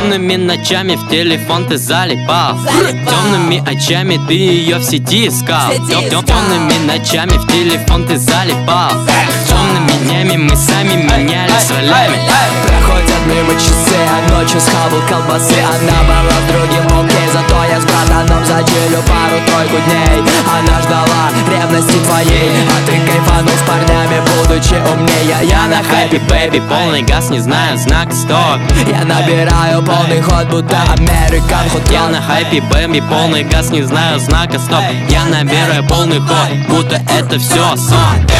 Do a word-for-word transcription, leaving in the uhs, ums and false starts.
Темными ночами в телефон ты залипал, темными очами ты ее в сети искал. Темными ночами в телефон ты залипал, темными днями мы сами менялись ролями. Проходят мимо часы, а ночью схавал колбасы. Она была с другим, окей, зато я с братаном зачилю пару-тройку дней. Она ждала ревности твоей, а ты кайфанул с парнями, будучи умнее. Я на хайпе, бэйби, полный газ, не знаю знак стоп. Я набираю полный ход, будто Американ хот. Я на хайпе, бэйби, полный газ, не знаю знака стоп. Я набираю полный ход, будто это все сон.